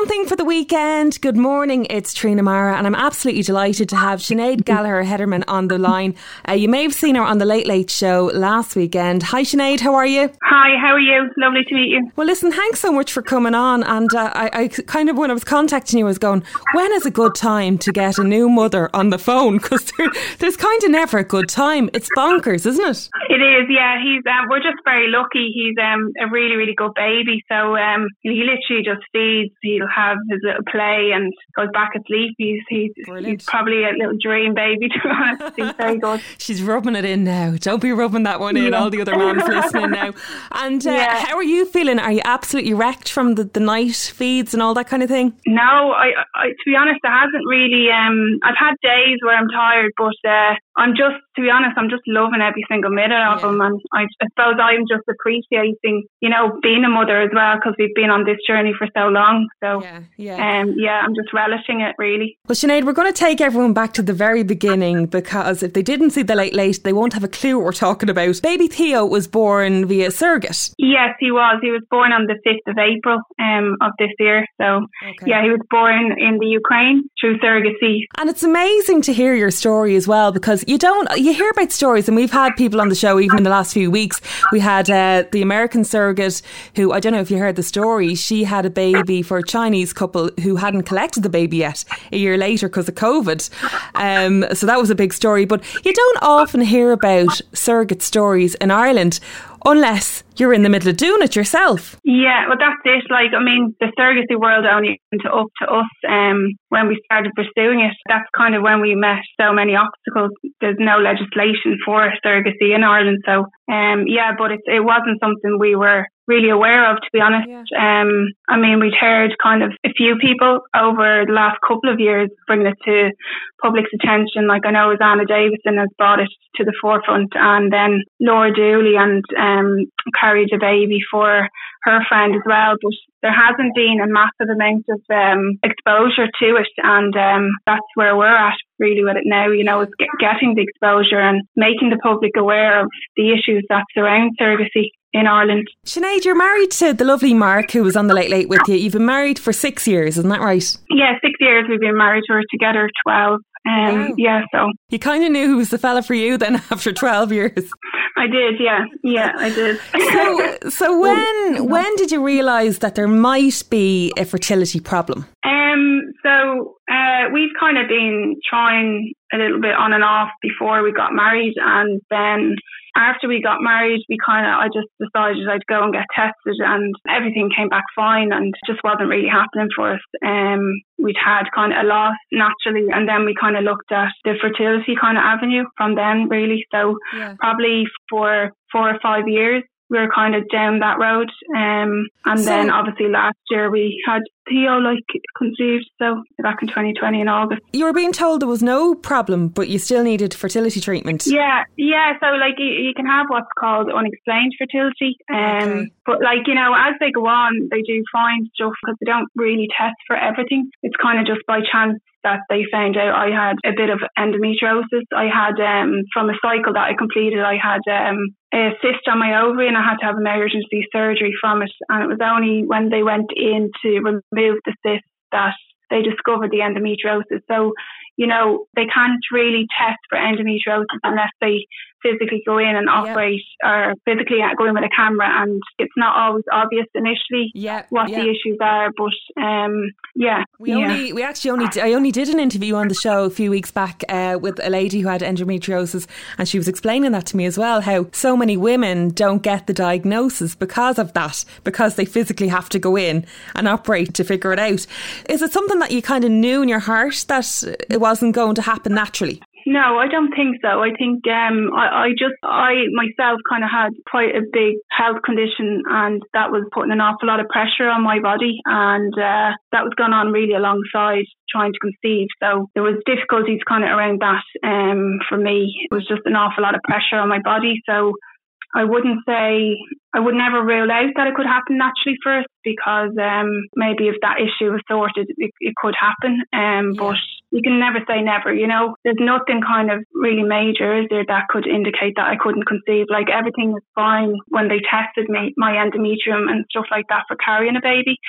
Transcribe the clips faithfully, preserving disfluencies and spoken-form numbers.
Something for the weekend. Good morning, it's Trina Mara, and I'm absolutely delighted to have Sinead Gallagher-Hederman on the line. Uh, you may have seen her on the Late Late Show last weekend. Hi Sinead, how are you? Hi, how are you? Lovely to meet you. Well listen, thanks so much for coming on, and uh, I, I kind of, when I was contacting you, I was going, when is a good time to get a new mother on the phone? Because there, there's kind of never a good time. It's bonkers, isn't it? It is, yeah. He's um, we're just very lucky. He's um, a really, really good baby. So um, he literally just feeds. He'll have his little play and goes back asleep. He's he's, he's probably a little dream baby, to be honest. He's very good. She's rubbing it in now. Don't be rubbing that one in. Yeah. All the other moms listening now. And uh, yeah. How are you feeling? Are you absolutely wrecked from the, the night feeds and all that kind of thing? No, I, I to be honest, it hasn't really. Um, I've had days where I'm tired, but uh, I'm just, to be honest, I'm just loving every single minute of yeah. them. And I, I suppose I'm just appreciating, you know, being a mother as well, because we've been on this journey for so long. So yeah, yeah. Um, yeah, I'm just relishing it, really. Well, Sinead, we're going to take everyone back to the very beginning, because if they didn't see the Late Late, they won't have a clue what we're talking about. Baby Theo was born via surrogate. Yes, he was. He was born on the fifth of April um, of this year. So okay. yeah, he was born in the Ukraine through surrogacy. And it's amazing to hear your story as well, because you don't, you hear about stories, and we've had people on the show even in the last few weeks. We had uh, the American surrogate who, I don't know if you heard the story, she had a baby for a Chinese couple who hadn't collected the baby yet a year later because of COVID. Um, so that was a big story. But you don't often hear about surrogate stories in Ireland unless you're in the middle of doing it yourself. Yeah, well, that's it. Like, I mean, the surrogacy world only went up to us um, when we started pursuing it. That's kind of when we met so many obstacles. There's no legislation for surrogacy in Ireland. So, um, yeah, but it, it wasn't something we were really aware of, to be honest. Yeah. Um, I mean, we'd heard kind of a few people over the last couple of years bringing it to public's attention. Like, I know Anna Davison has brought it to the forefront, and then Laura Dooley and um, carried a baby for her friend as well. But there hasn't been a massive amount of um, exposure to it, and um, that's where we're at really with it now. You know, it's get, getting the exposure and making the public aware of the issues that surround surrogacy in Ireland. Sinead, you're married to the lovely Mark, who was on the Late Late with you. You've been married for six years, isn't that right? Yeah, six years we've been married. We're together twelve. Um, wow. Yeah, so you kind of knew who was the fella for you then after twelve years. I did, yeah, yeah, I did. so, so when when did you realise that there might be a fertility problem? Um, so uh, we've kind of been trying a little bit on and off before we got married, and then after we got married, we kind of, I just decided I'd go and get tested, and everything came back fine, and it just wasn't really happening for us. Um, we'd had kind of a loss naturally, and then we kind of looked at the fertility kind of avenue from then, really. So yeah. probably for four or five years, we were kind of down that road. Um, and so, then obviously last year we had Theo like conceived, so back in twenty twenty in August. You were being told there was no problem, but you still needed fertility treatment. Yeah, yeah. So like you, you can have what's called unexplained fertility. Um, okay. But like, you know, as they go on, they do find stuff because they don't really test for everything. It's kind of just by chance that they found out I had a bit of endometriosis. I had, um, from a cycle that I completed, I had um, a cyst on my ovary, and I had to have emergency surgery from it. And it was only when they went in to remove the cyst that they discovered the endometriosis. So, you know, they can't really test for endometriosis unless they physically go in and operate yeah. or physically go in with a camera, and it's not always obvious initially yeah, what yeah. the issues are, but um yeah we yeah. only we actually only I only did an interview on the show a few weeks back uh, with a lady who had endometriosis, and she was explaining that to me as well, how so many women don't get the diagnosis because of that, because they physically have to go in and operate to figure it out. Is it something that you kind of knew in your heart that it wasn't going to happen naturally? No, I don't think so. I think um, I, I just, I myself kind of had quite a big health condition, and that was putting an awful lot of pressure on my body, and uh, that was going on really alongside trying to conceive. So there was difficulties kind of around that um, for me. It was just an awful lot of pressure on my body. So I wouldn't say, I would never rule out that it could happen naturally first, because um, maybe if that issue was sorted, it, it could happen. Um, yeah. But you can never say never, you know. There's nothing kind of really major, is there, that could indicate that I couldn't conceive. Like, everything was fine when they tested me, my endometrium and stuff like that for carrying a baby.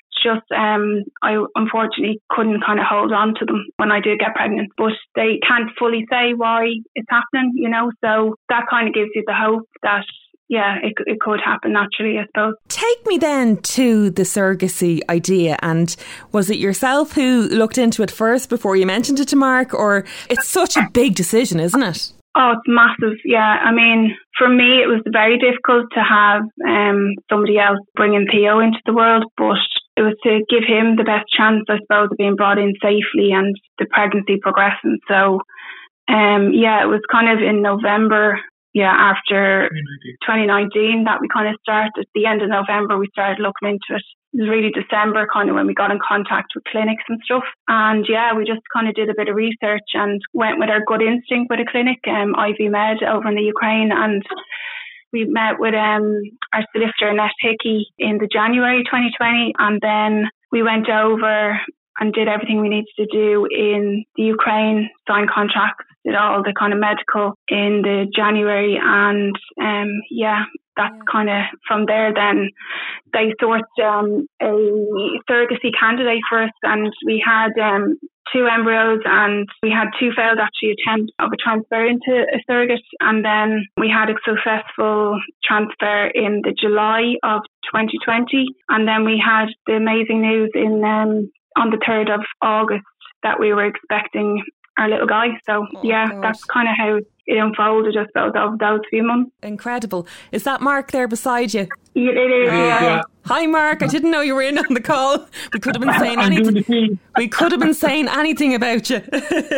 just um, I unfortunately couldn't kind of hold on to them when I did get pregnant, but they can't fully say why it's happening, you know, so that kind of gives you the hope that yeah, it, it could happen naturally, I suppose. Take me then to the surrogacy idea, and was it yourself who looked into it first before you mentioned it to Mark, or it's such a big decision, isn't it? Oh, it's massive, yeah. I mean, for me, it was very difficult to have um, somebody else bringing Theo into the world, but it was to give him the best chance, I suppose, of being brought in safely and the pregnancy progressing. So, um, yeah, it was kind of in November, yeah, after twenty nineteen that we kind of started. At the end of November, we started looking into it. It was really December kind of when we got in contact with clinics and stuff. And yeah, we just kind of did a bit of research and went with our gut instinct with a clinic, um, I V Med over in the Ukraine. And we met with um, our solicitor, Annette Hickey, in the January twenty twenty. And then we went over and did everything we needed to do in the Ukraine, signed contracts, did all the kind of medical in the January. And um, yeah, that's kind of from there then they sourced um, a surrogacy candidate for us, and we had um, two embryos and we had two failed actually attempts of a transfer into a surrogate, and then we had a successful transfer in the July of twenty twenty, and then we had the amazing news in um, on the third of August that we were expecting our little guy. So oh, yeah, God. That's kind of how it unfolded, I suppose, over those few months. Incredible. Is that Mark there beside you? Yeah, it is, yeah. yeah. Hi Mark, I didn't know you were in on the call. We could have been saying anything. We could have been saying anything about you.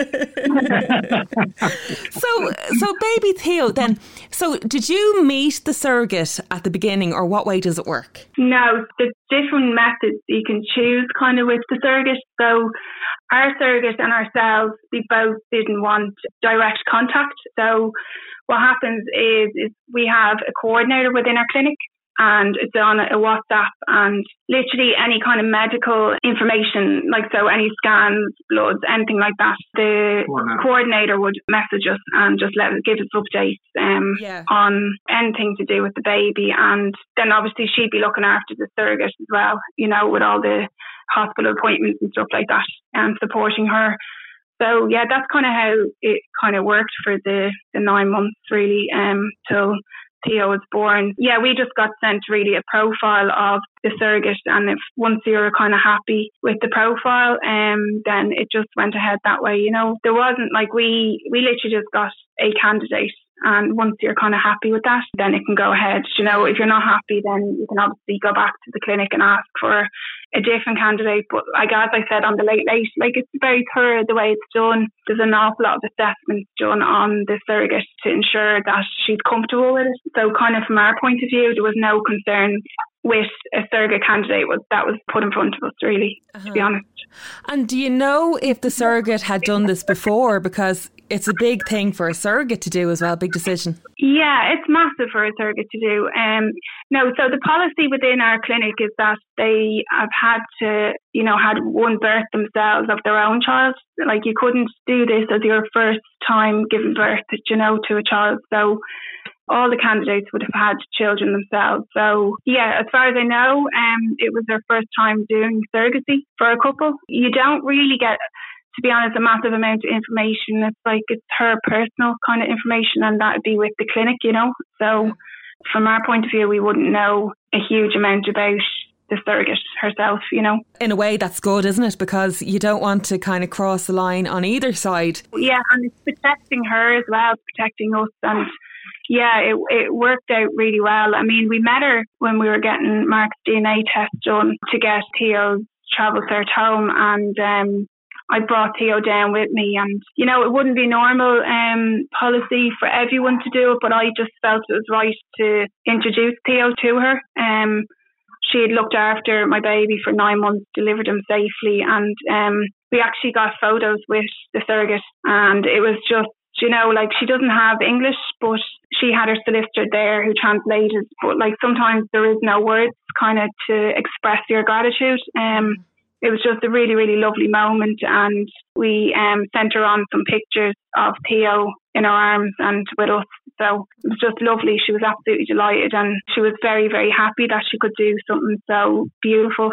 so, so baby Theo then, so did you meet the surrogate at the beginning, or what way does it work? No, there's different methods you can choose kind of with the surrogate. So our surrogate and ourselves, we both didn't want direct contact. So what happens is, is we have a coordinator within our clinic, and it's on a WhatsApp, and literally any kind of medical information, like so any scans, bloods, anything like that, the coordinator, coordinator would message us and just let us give us updates um, yeah. on anything to do with the baby. And then obviously she'd be looking after the surrogate as well, you know, with all the hospital appointments and stuff like that, and supporting her. So yeah, that's kind of how it kind of worked for the, the nine months really, um, till Theo was born. Yeah, we just got sent really a profile of the surrogate, and if once you were kind of happy with the profile, um, then it just went ahead that way. You know, there wasn't like we we literally just got a candidate, and once you're kind of happy with that, then it can go ahead. You know, if you're not happy, then you can obviously go back to the clinic and ask for a different candidate. But like as I said on the late late, like it's very thorough the way it's done. There's an awful lot of assessments done on the surrogate to ensure that she's comfortable with it. So kind of from our point of view, there was no concern with a surrogate candidate was that was put in front of us, really, uh-huh. to be honest. And do you know if the surrogate had done this before? Because it's a big thing for a surrogate to do as well, big decision. Yeah, it's massive for a surrogate to do. Um, no, so the policy within our clinic is that they have had to, you know, had one birth themselves of their own child. Like you couldn't do this as your first time giving birth, you know, to a child. So all the candidates would have had children themselves. So yeah, as far as I know, um, it was their first time doing surrogacy for a couple. You don't really get, to be honest, a massive amount of information. It's like it's her personal kind of information, and that would be with the clinic, you know. So from our point of view, we wouldn't know a huge amount about the surrogate herself, you know. In a way, that's good, isn't it? Because you don't want to kind of cross the line on either side. Yeah, and it's protecting her as well, protecting us. And yeah, it it worked out really well. I mean, we met her when we were getting Mark's D N A test done to get Theo's travel cert home, and um, I brought Theo down with me. And, you know, it wouldn't be normal um, policy for everyone to do it, but I just felt it was right to introduce Theo to her. Um, she had looked after my baby for nine months, delivered him safely, and um, we actually got photos with the surrogate, and it was just, you know, like she doesn't have English, but she had her solicitor there who translated. But like sometimes there is no words kind of to express your gratitude. Um, it was just a really, really lovely moment, and we um, sent her on some pictures of Theo in her arms and with us. So it was just lovely. She was absolutely delighted, and she was very, very happy that she could do something so beautiful for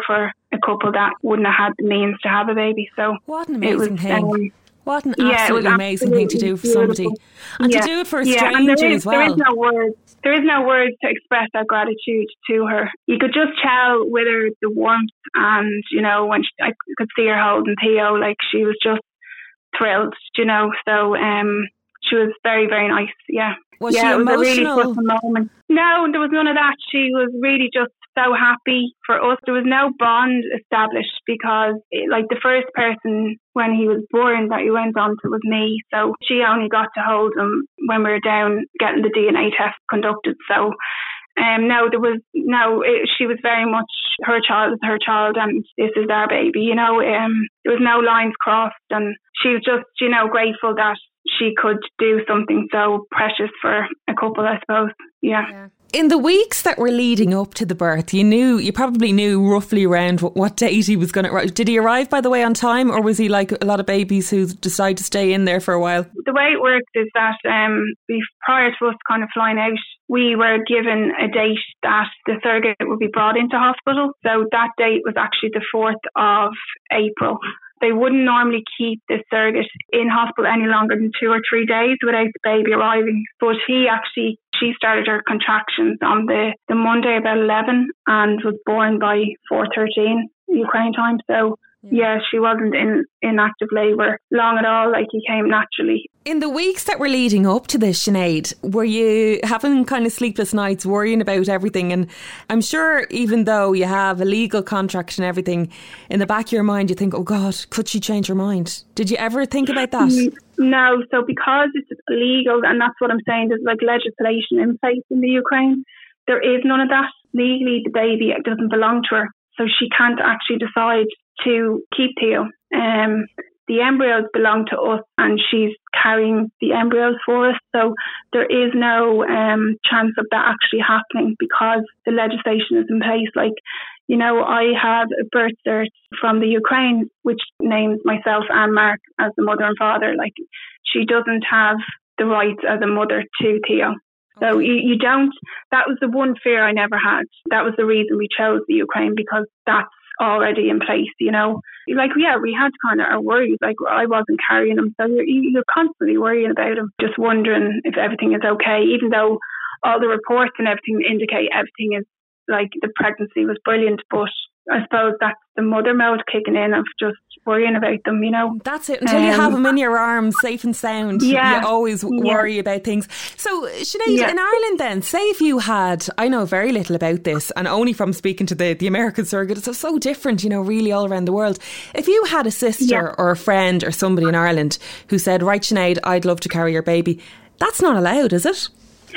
a couple that wouldn't have had the means to have a baby. So what an amazing was, thing. Um, What an yeah, absolutely amazing thing to do for somebody. And yeah. to do it for a yeah. stranger is, as well. There is no words. There is no words to express that gratitude to her. You could just tell with her the warmth, and, you know, when she, I could see her holding Theo, like she was just thrilled, you know. So um, she was very, very nice, yeah. Was yeah, she it was emotional? a really touching moment. No, there was none of that. She was really just so happy for us. There was no bond established because, it, like, the first person when he was born that he went on to was me. So she only got to hold him when we were down getting the D N A test conducted. So um, no, there was no. It, she was very much her child is her child, and this is our baby. You know, um, there was no lines crossed, and she was just, you know, grateful that she could do something so precious for a couple, I suppose. Yeah. yeah. In the weeks that were leading up to the birth, you knew, you probably knew roughly around what, what date he was going to arrive. Did he arrive, by the way, on time, or was he like a lot of babies who decide to stay in there for a while? The way it worked is that um, prior to us kind of flying out, we were given a date that the surrogate would be brought into hospital. So that date was actually the fourth of April. They wouldn't normally keep the surrogate in hospital any longer than two or three days without the baby arriving. But he actually, she started her contractions on the, the Monday about eleven and was born by four thirteen Ukraine time. So yeah, yeah she wasn't in, in active labour long at all, like he came naturally. In the weeks that were leading up to this, Sinead, were you having kind of sleepless nights worrying about everything? And I'm sure even though you have a legal contract and everything, in the back of your mind you think, oh God, could she change her mind? Did you ever think about that? No, so because it's illegal, and that's what I'm saying, there's like legislation in place in the Ukraine, there is none of that. Legally, the baby doesn't belong to her, so she can't actually decide to keep Theo. Um, the embryos belong to us, and she's carrying the embryos for us. So there is no um, chance of that actually happening because the legislation is in place. Like, you know, I have a birth cert from the Ukraine, which names myself and Mark as the mother and father. Like, she doesn't have the rights as a mother to Theo. So you, you don't, that was the one fear I never had. That was the reason we chose the Ukraine, because that's already in place, you know. Like, yeah, we had kind of our worries, like I wasn't carrying him, so you're, you're constantly worrying about him, just wondering if everything is okay, even though all the reports and everything indicate everything is, like, the pregnancy was brilliant. But I suppose that's the mother mode kicking in of just worrying about them, you know. That's it. Until um, you have them in your arms, safe and sound, yeah, you always worry yeah. about things. So, Sinead, yeah. in Ireland then, say if you had, I know very little about this, and only from speaking to the, the American surrogate, it's so different, you know, really all around the world. If you had a sister yeah. or a friend or somebody in Ireland who said, right, Sinead, I'd love to carry your baby, that's not allowed, is it?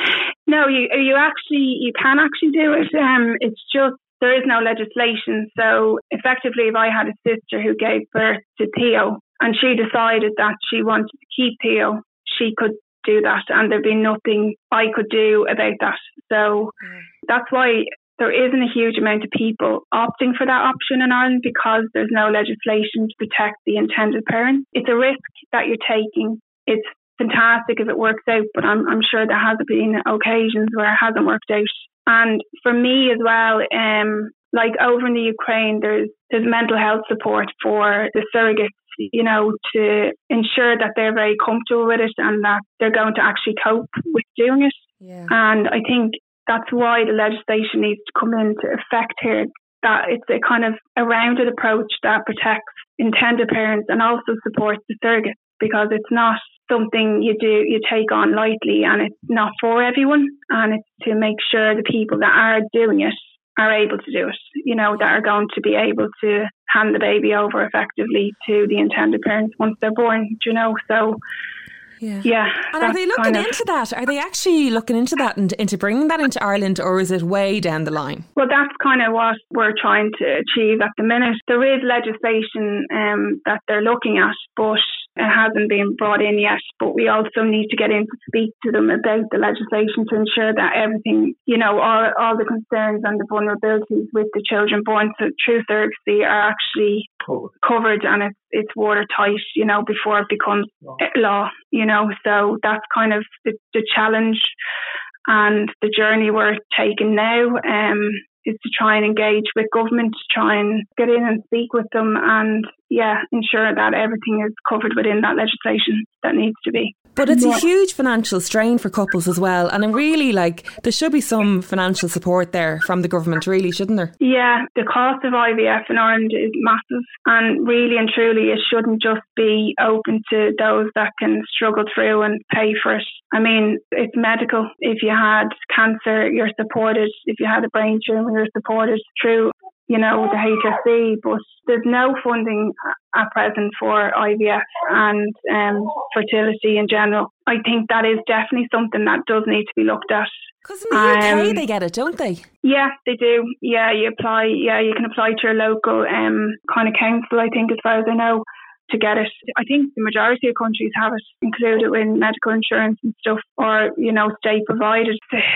No, you you actually, you can actually do it. Um, it's just, there is no legislation. So effectively, if I had a sister who gave birth to Theo and she decided that she wanted to keep Theo, she could do that, and there'd be nothing I could do about that. So mm. that's why there isn't a huge amount of people opting for that option in Ireland, because there's no legislation to protect the intended parent. It's a risk that you're taking. It's fantastic if it works out, but I'm, I'm sure there has been occasions where it hasn't worked out. And for me as well, um, like over in the Ukraine, there's there's mental health support for the surrogates, you know, to ensure that they're very comfortable with it and that they're going to actually cope with doing it. Yeah. And I think that's why the legislation needs to come into effect here, that it's a kind of a rounded approach that protects intended parents and also supports the surrogates, because it's not something you do you take on lightly, and it's not for everyone, and it's to make sure the people that are doing it are able to do it, you know, that are going to be able to hand the baby over effectively to the intended parents once they're born, you know. So yeah, yeah. And are they looking into of, that? Are they actually looking into that and into bringing that into Ireland, or is it way down the line? Well, that's kind of what we're trying to achieve at the minute. There is legislation um, that they're looking at, but it hasn't been brought in yet. But we also need to get in to speak to them about the legislation to ensure that everything, you know, all all the concerns and the vulnerabilities with the children born to, through surrogacy are actually covered, covered and it's it's watertight, you know, before it becomes law, law you know. So that's kind of the, the challenge and the journey we're taking now. Um, is to try and engage with government, to try and get in and speak with them and, yeah, ensure that everything is covered within that legislation that needs to be. But it's yeah. a huge financial strain for couples as well. And I'm really like, there should be some financial support there from the government, really, shouldn't there? Yeah, the cost of I V F in Ireland is massive. And really and truly, it shouldn't just be open to those that can struggle through and pay for it. I mean, it's medical. If you had cancer, you're supported. If you had a brain tumour, you're supported through, you know, the H S E, but there's no funding at present for I V F and um, fertility in general. I think that is definitely something that does need to be looked at. Because in the U K um, they get it, don't they? Yeah, they do. Yeah, you apply. Yeah, you can apply to your local um, kind of council, I think, as far as I know, to get it. I think the majority of countries have it included in medical insurance and stuff, or, you know, state provided.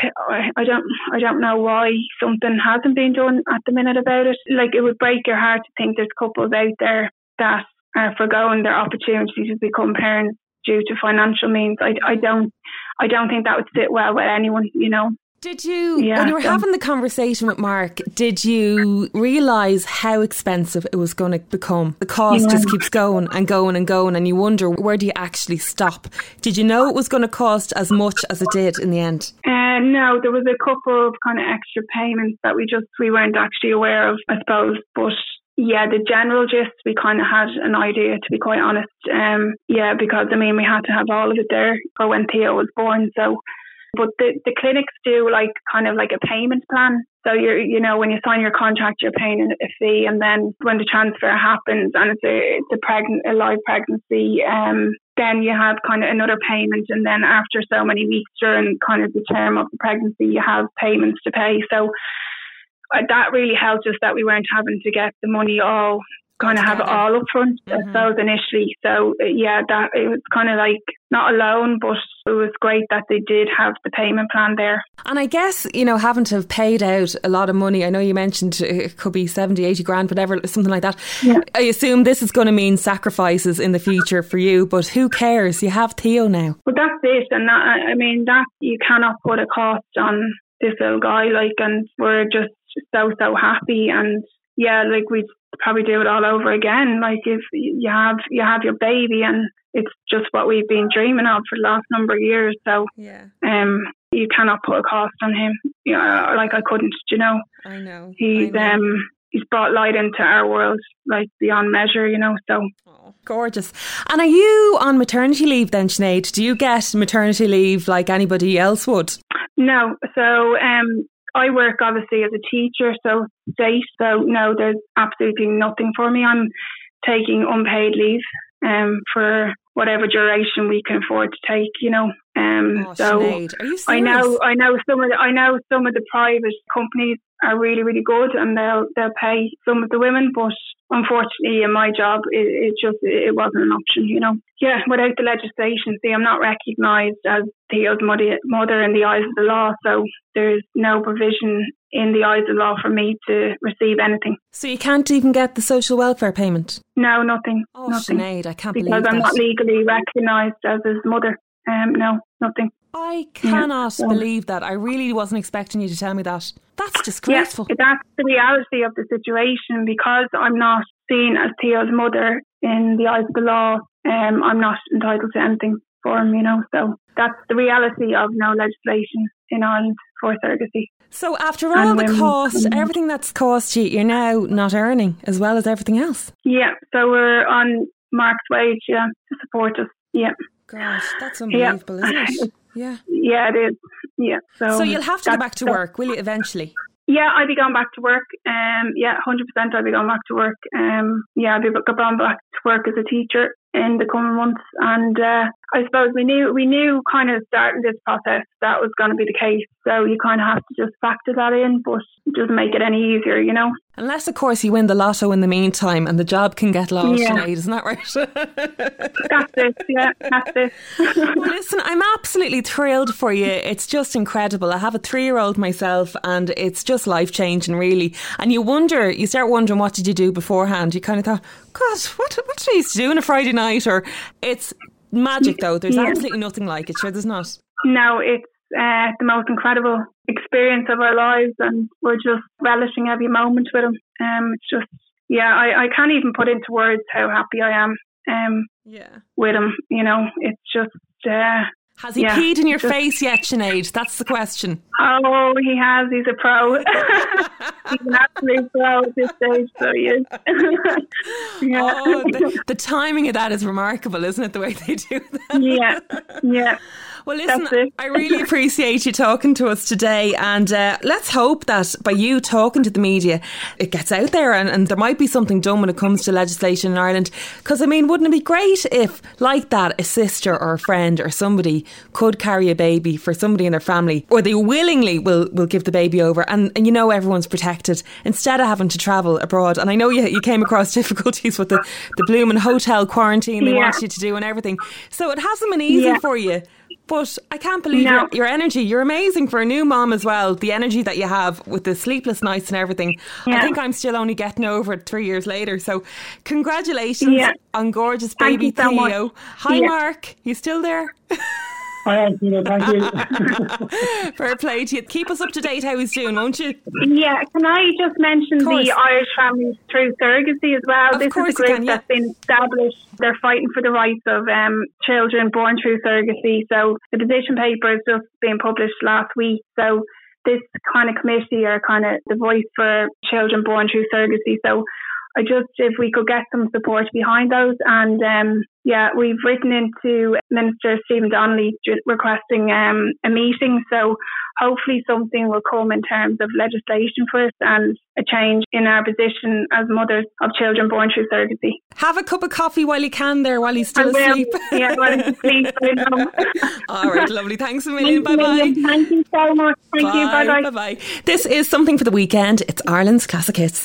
I don't I don't know why something hasn't been done at the minute about it. Like, it would break your heart to think there's couples out there that are forgoing their opportunity to become parents due to financial means. I, I don't I don't think that would sit well with anyone, you know. Did you, yeah, when you were so. having the conversation with Mark, did you realise how expensive it was going to become? The cost yeah. just keeps going and going and going, and you wonder, where do you actually stop? Did you know it was going to cost as much as it did in the end? Uh, no, there was a couple of kind of extra payments that we just, we weren't actually aware of, I suppose. But yeah, the general gist, we kind of had an idea, to be quite honest. Um, yeah, because, I mean, we had to have all of it there for when Theo was born, so... But the, the clinics do like kind of like a payment plan. So you're, you know, when you sign your contract, you're paying a fee, and then when the transfer happens and it's a it's a pregnant a live pregnancy, um, then you have kind of another payment, and then after so many weeks during kind of the term of the pregnancy, you have payments to pay. So uh, that really helped us that we weren't having to get the money all. Kind of have it all up front, mm-hmm. I suppose, initially. So, yeah, that it was kind of like not a loan, but it was great that they did have the payment plan there. And I guess, you know, having to have paid out a lot of money, I know you mentioned it could be seventy, eighty grand, whatever, something like that. Yeah. I assume this is going to mean sacrifices in the future for you, but who cares? You have Theo now. Well, that's it. And that, I mean, that you cannot put a cost on this little guy, like, and we're just so, so happy. And yeah, like, we'd probably do it all over again. Like, if you have you have your baby, and it's just what we've been dreaming of for the last number of years. So yeah, um, you cannot put a cost on him. You know, like I couldn't. You know, I know. He's I know. um he's brought light into our world, like, beyond measure. You know, so. Oh, gorgeous. And are you on maternity leave then, Sinead? Do you get maternity leave like anybody else would? No. So um. I work obviously as a teacher, so state, so no, there's absolutely nothing for me. I'm taking unpaid leave um, for whatever duration we can afford to take, you know. Um, oh, so Sinead, are you serious? I know, I know some of the, I know some of the private companies are really, really good, and they'll they'll pay some of the women, but unfortunately, in my job, it, it just it wasn't an option, you know. Yeah, without the legislation, see, I'm not recognised as Theo's mother, mother in the eyes of the law, so there's no provision in the eyes of the law for me to receive anything. So you can't even get the social welfare payment? No, nothing. Oh, nothing. Sinead, I can't because believe that. Because I'm not legally recognised as his mother. Um, no, nothing. I cannot yeah. believe that. I really wasn't expecting you to tell me that. That's disgraceful. Yeah, that's the reality of the situation. Because I'm not seen as Theo's mother in the eyes of the law, um, I'm not entitled to anything for him, you know. So that's the reality of no legislation in Ireland for surrogacy. So after all and the women, cost, um, everything that's cost you, you're now not earning as well as everything else. Yeah, so we're on Mark's wage, yeah, to support us. Yeah. Gosh, that's unbelievable, yeah. isn't it? Yeah. Yeah, it is. Yeah. So, so you'll have to go back to work, will you, eventually? Yeah, I'll be going back to work. Um, yeah, one hundred percent I'll be going back to work. Um, yeah, I'll be going back to work as a teacher in the coming months. And uh, I suppose we knew we knew kind of starting this process that was going to be the case. So you kind of have to just factor that in, but it doesn't make it any easier, you know. Unless, of course, you win the lotto in the meantime and the job can get lost, yeah. Sinead, isn't that right? That's it, yeah, that's it. Well, listen, I'm absolutely thrilled for you. It's just incredible. I have a three-year-old myself, and it's just life-changing, really. And you wonder, you start wondering, what did you do beforehand? You kind of thought, God, what, what did I used to do on a Friday night? Or it's magic, though. There's yeah. absolutely nothing like it. Sure, there's not. No, it's uh, the most incredible experience of our lives, and we're just relishing every moment with him. Um, it's just, yeah, I, I can't even put into words how happy I am um, yeah. with him. You know, it's just... Uh, Has he yeah, peed in your just, face yet, Sinead? That's the question. Oh, he has. He's a pro. He's an absolute pro at this stage, so he is. yeah. Oh, the, the timing of that is remarkable, isn't it, the way they do that? Yeah, yeah. Well, listen, I really appreciate you talking to us today, and uh, let's hope that by you talking to the media, it gets out there, and, and there might be something done when it comes to legislation in Ireland. Because, I mean, wouldn't it be great if, like that, a sister or a friend or somebody could carry a baby for somebody in their family, or they willingly will, will give the baby over, and, and you know everyone's protected, instead of having to travel abroad. And I know you, you came across difficulties with the, the blooming hotel quarantine they yeah. want you to do and everything. So it hasn't been easy yeah. for you. But I can't believe no. your, your energy. You're amazing for a new mom as well. The energy that you have with the sleepless nights and everything. Yeah. I think I'm still only getting over it three years later. So congratulations yeah. on gorgeous baby so Theo. Much. Hi, yeah. Mark. You still there? Hi, Anthony. Thank you. Fair play to you. Keep us up to date how he's doing, won't you? Yeah. Can I just mention the Irish Families Through Surrogacy as well? Of this course is a group you can, yeah. that's been established. They're fighting for the rights of um, children born through surrogacy. So the position paper is just being published last week. So this kind of committee are kind of the voice for children born through surrogacy. So I just, if we could get some support behind those. And um, yeah, we've written into Minister Stephen Donnelly requesting um, a meeting. So hopefully something will come in terms of legislation for us and a change in our position as mothers of children born through surrogacy. Have a cup of coffee while you can there, while he's still asleep. Yeah, while he's asleep. All right, lovely. Thanks a million. Thank Bye-bye. You, Thank you so much. Thank Bye. you. Bye-bye. Bye-bye. This is Something for the Weekend. It's Ireland's Classic Hits.